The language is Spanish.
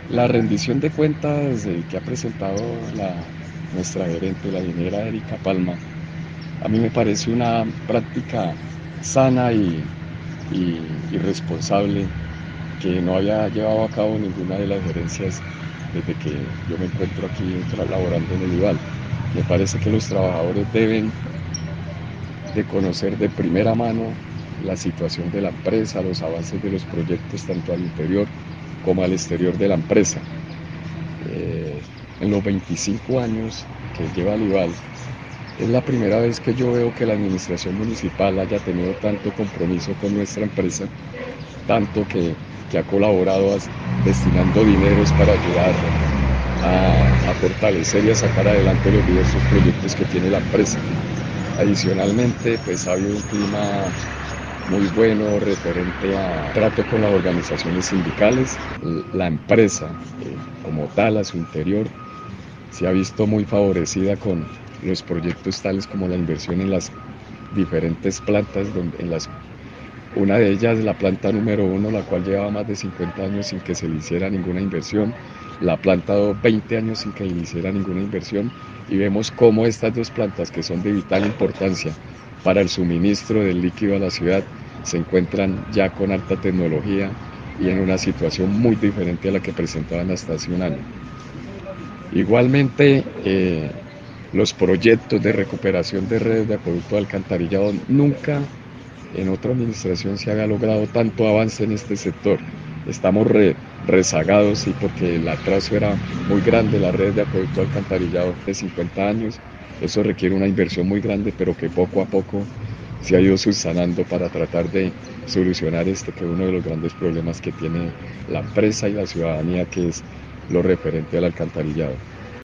La rendición de cuentas que ha presentado nuestra gerente, la ingeniera Erika Palma, a mí me parece una práctica sana y responsable que no había llevado a cabo ninguna de las gerencias desde que yo me encuentro aquí laborando en el IVAL. Me parece que los trabajadores deben de conocer de primera mano la situación de la empresa, los avances de los proyectos tanto al interior como al exterior de la empresa. Eh, en los 25 años que lleva Lival, es la primera vez que yo veo que la administración municipal haya tenido tanto compromiso con nuestra empresa, tanto que ha colaborado destinando dineros para ayudar a fortalecer y a sacar adelante los diversos proyectos que tiene la empresa. Adicionalmente, pues ha habido un clima muy bueno referente a trato con las organizaciones sindicales. La empresa, como tal, a su interior, se ha visto muy favorecida con los proyectos tales como la inversión en las diferentes plantas, una de ellas, la planta número uno, la cual llevaba más de 50 años sin que se le hiciera ninguna inversión, la planta 2, 20 años sin que le hiciera ninguna inversión, y vemos cómo estas dos plantas, que son de vital importancia para el suministro del líquido a la ciudad, se encuentran ya con alta tecnología y en una situación muy diferente a la que presentaban hasta hace un año. Igualmente, los proyectos de recuperación de redes de acueducto de alcantarillado, nunca en otra administración se había logrado tanto avance en este sector. Estamos rezagados, sí, porque el atraso era muy grande, la red de acueducto alcantarillado de 50 años. Eso requiere una inversión muy grande, pero que poco a poco se ha ido subsanando para tratar de solucionar que es uno de los grandes problemas que tiene la empresa y la ciudadanía, que es lo referente al alcantarillado.